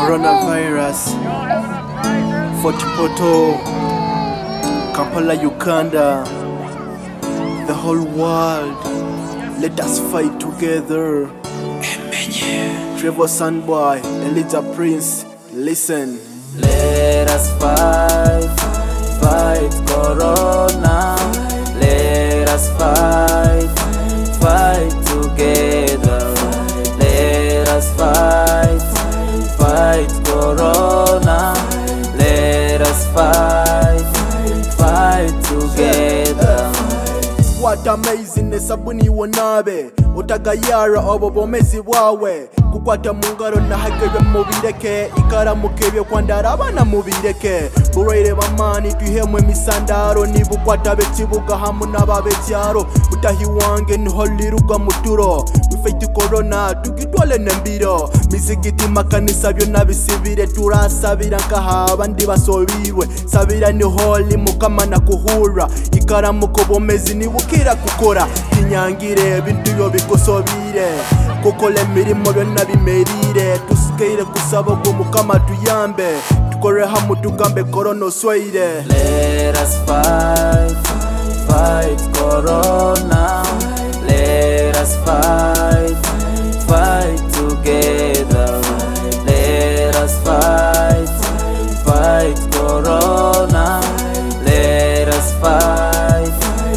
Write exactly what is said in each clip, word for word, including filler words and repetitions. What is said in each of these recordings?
Coronavirus, Fort Portal, Kampala, Uganda, the whole world, let us fight together. Trevor Sandboy, Elijah Prince, listen. Let us fight, fight Corona. Let us fight, fight together. Let us fight, fight Corona. Let us fight, fight together. What amazing esabuni wonabe utagayara obo bomezi bwawe kukwata mungaro na hagebe mubireke ikaramu kebye kwandara abana mubireke burere bamani twihemwe misandaro nibukwata bekibuga hamu nababetyaro utahi wange niholiruka muturo fight corona tukitwale nembiro mizigiti makanisa byo nabisibire turasabira nkahaba ndi basobirwe sabira ni holi mukamana kuhura ikaramu kobomezi nibukira kukora kinyangire bintu byo bikosobire kokole mirimo byo nabimerire tusikire kusaba ngo mukama tuyambe tukore hamu tugambe corona swaire. Let us fight, fight Corona. Let us fight, fight together. Let us fight, fight Corona. Let us fight,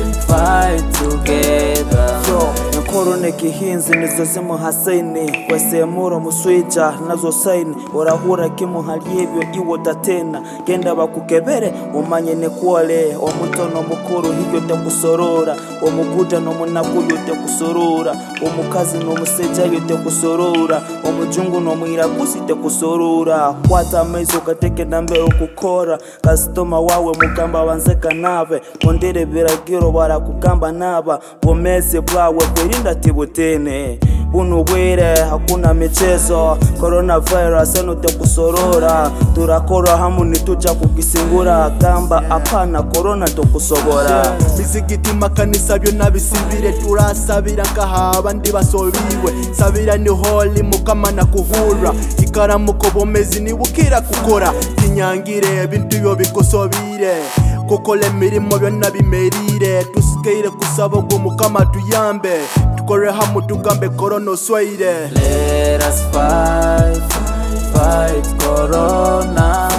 fight together. Yo, Corona kihinzi nizo zimu hasaini wesemuro muswija nazo saini urahura kimu haliyebyo iwo tatena genda bakukebere umanye nekwole omutono mukuru hiyo te kusorora omuguda no munaguyo te kusorora omukazi no museja yo te kusorora omujungu no mwiragusi te kusorora kwata mezo gateke nambero kukora customer wawe mugamba wanzeka nabe ondere biragiro barakugamba naba bomeze bwawe kwerinda tibutene buno bwire hakuna michezo coronavirus eno te kusorora turakora hamu nituja kugisingura gamba apana corona to kusobora mizigiti makanisa byo nabisibire turasabira nkahaba ndi basobirwe sabira ni holi mukamana kuhura ikaramu kobomezi nibukira kukora kinyangire bintu byo bikosobire kokole mirimo byo nabimerire tusikire kusaba ngo mukama tuyambe tukore hamu tugambe corona swaire. Let us fight, fight Corona.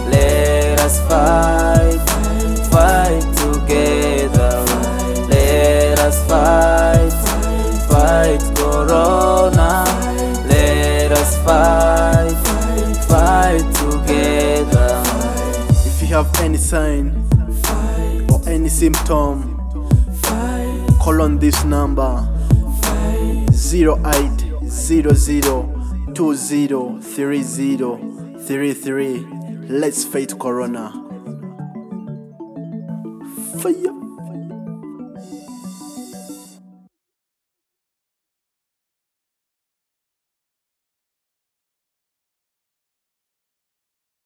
Let us fight, fight together. Let us fight, fight Corona. Let us fight, fight together. If you have any sign or any symptom, call on this number zero eight zero zero two zero three zero three three. Let's fight corona. Fire.